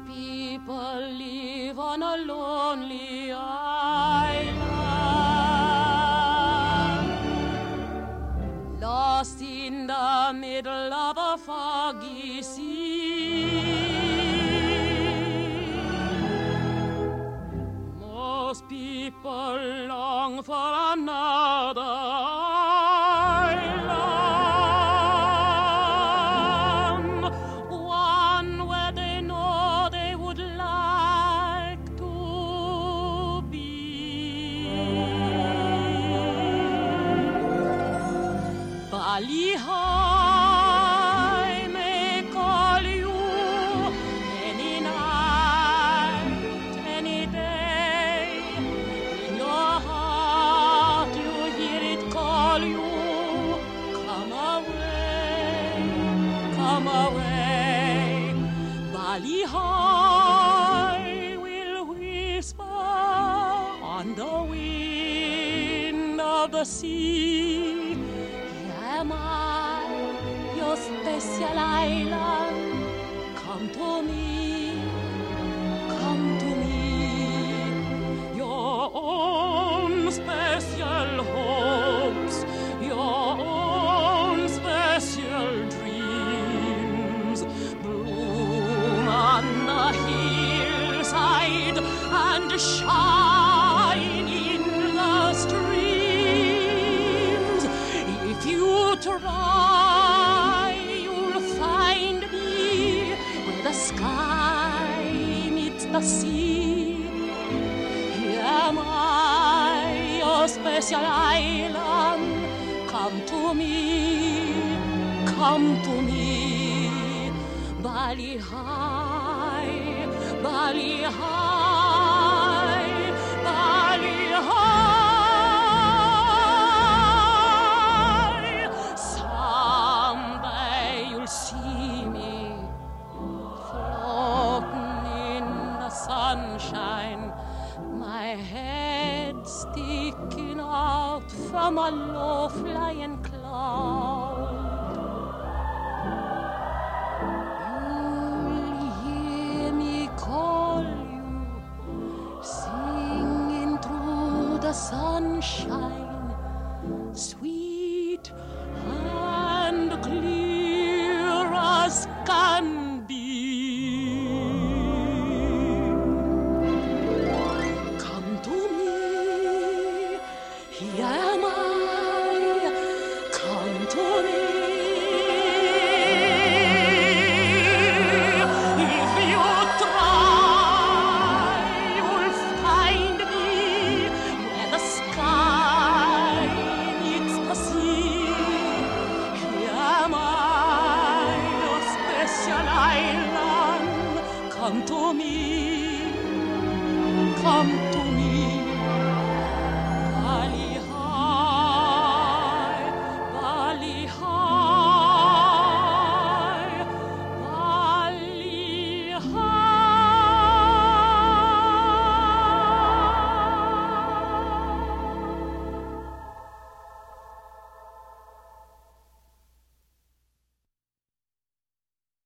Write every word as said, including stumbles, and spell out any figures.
people live on a lonely island, lost in the middle of a foggy sea. Most people long for another island, one where they know they would like to be. Bali High may call you any night, any day. In your heart you hear it call you. Come away, come away. Bali High will whisper on the wind of the sea. Here am I, your special island. Come to me, come to me. Your own special hopes, your own special dreams bloom on the hillside and shine in the streams. If you try, you'll find me where the sky meets the sea. Here am I, your special island. Come to me, come to me. Bali High, Bali High, Bali High. Someday you'll see me floating in the sunshine, my head sticking out from a low-flying